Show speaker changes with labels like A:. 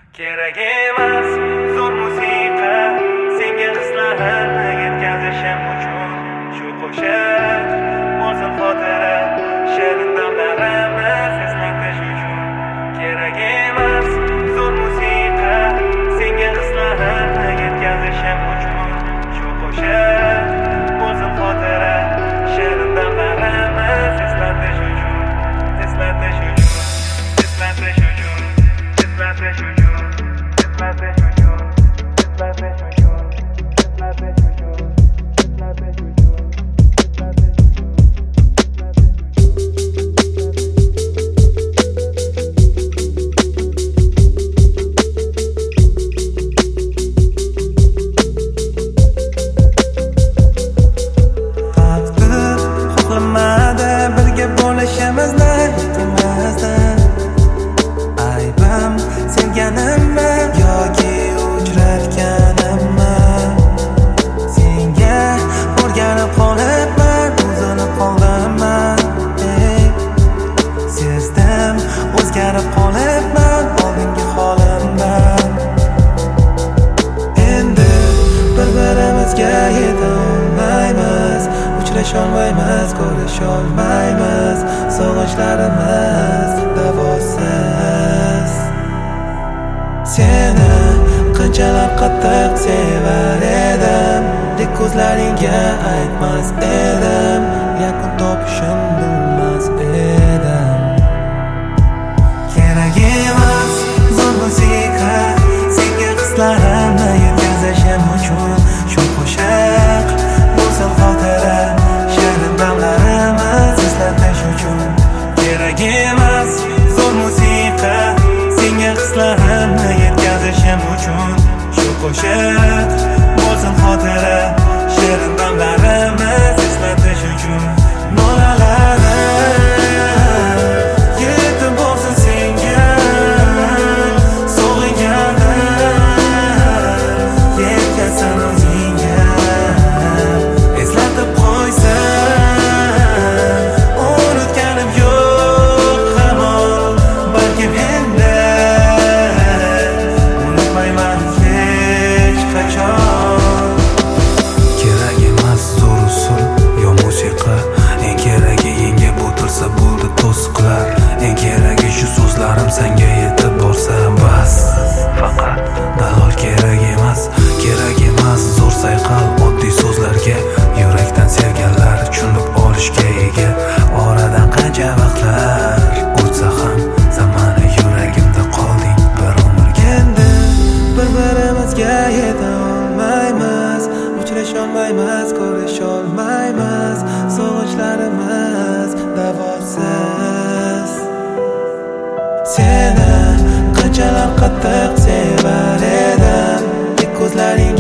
A: Kerak emas zo'r musiqa, senga hislarimni yetkazishim uchun. Shu qo'shiq bo'lsin xotira, shirin damlarimni eslatish uchun. Kerak emas zo'r musiqa, senga hislarimni yetkazishim uchun. Shu qo'shiq bo'lsin xotira, shirin damlarimni eslatish uchun. Eslatish uchun, eslatish uchun, eslatish uchun.
B: Yoki uchratganimmi, senga o'rganib qolibman, o'zini qoldirman. Sezdim, o'zgarib qolibman oldingi holimdan. Endi bir-birimizga yetolmaymiz, uchrasholmaymiz, ko'risholmaymiz. Sog'inchlarimiz davosiz. Seni qanchalar qattiq sevar edim, dek ko'zlaringga aytmas edim, yakun topishim bilmas edim. Kerak emas zo'r musiqa, senga hislarimni yetkazishim uchun. Shu qo'shiq bo'lsin xotira, shirin damlarimiz eslatish uchun. Kerak emas zo'r musiqa, senga hislarimni yetkazishim uchun. Shu qo'shiq bo'lsin xotira, shirin damlarimiz eslatish uchun. Nolalarim yetib bo'lsin senga, sog'inganim yetkazsin o'zingga. Eslatib qo'ysin, unutganim yo'q hamon, balkim endi senga yetib borsa bas. Faqat dalol kerak emas, kerak emas zo'r sayqal oddiy so'zlarga. Yurakdan sevganlar tushunib olishga ega. Oradan qancha vaqtlar o'tsa ham zamani yuragimda qolding bir umrga. Endi bir-birimizga yeta olmaymiz, uchrasholmaymiz, ko'risholmaymiz. Sog'inchlarimiz davosiz. Seni qanchalar qattiq sevar edim, dek ko'zlaring